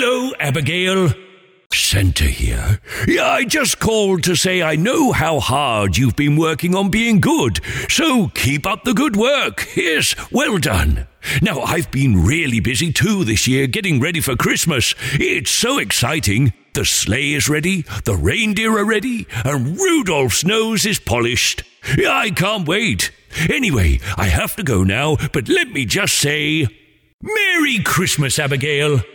Hello, Abigail. Santa here. Yeah, I just called to say I know how hard you've been working on being good, so keep up the good work. Yes, well done. Now, I've been really busy too this year getting ready for Christmas. It's so exciting. The sleigh is ready, the reindeer are ready, and Rudolph's nose is polished. I can't wait. Anyway, I have to go now, but let me just say, Merry Christmas, Abigail.